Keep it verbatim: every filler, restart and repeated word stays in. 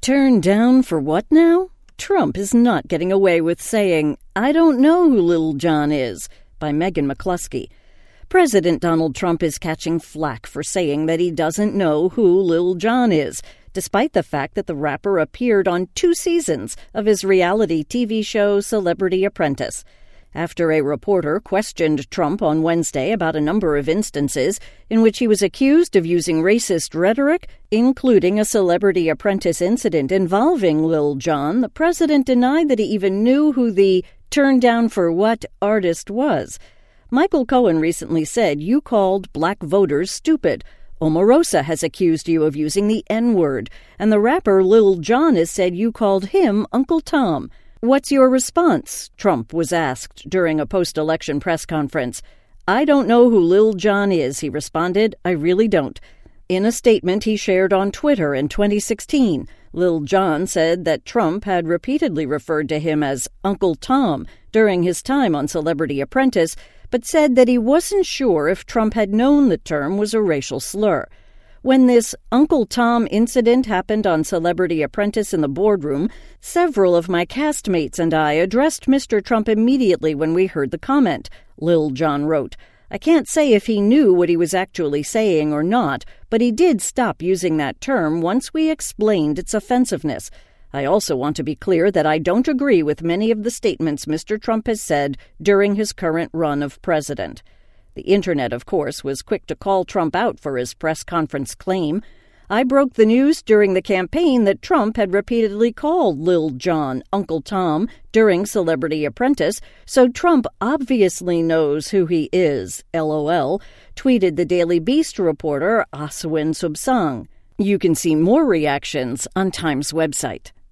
Turned down for what now? Trump is not getting away with saying, "I don't know who Lil Jon is," by Megan McCluskey. President Donald Trump is catching flack for saying that he doesn't know who Lil Jon is, despite the fact that the rapper appeared on two seasons of his reality T V show Celebrity Apprentice. After a reporter questioned Trump on Wednesday about a number of instances in which he was accused of using racist rhetoric, including a Celebrity Apprentice incident involving Lil Jon, the president denied that he even knew who the "turned down for what" artist was. Michael Cohen recently said you called black voters stupid. Omarosa has accused you of using the N-word, and the rapper Lil Jon has said you called him Uncle Tom. "What's your response?" Trump was asked during a post-election press conference. "I don't know who Lil Jon is," he responded. "I really don't." In a statement he shared on Twitter in twenty sixteen, Lil Jon said that Trump had repeatedly referred to him as Uncle Tom during his time on Celebrity Apprentice, but said that he wasn't sure if Trump had known the term was a racial slur. When this Uncle Tom incident happened on Celebrity Apprentice in the boardroom, several of my castmates and I addressed Mister Trump immediately when we heard the comment, Lil Jon wrote. "I can't say if he knew what he was actually saying or not, but he did stop using that term once we explained its offensiveness. I also want to be clear that I don't agree with many of the statements Mister Trump has said during his current run of president." The Internet, of course, was quick to call Trump out for his press conference claim. I broke the news during the campaign that Trump had repeatedly called Lil Jon Uncle Tom during Celebrity Apprentice, so Trump obviously knows who he is, LOL, tweeted the Daily Beast reporter Aswin Subsang. You can see more reactions on Time's website.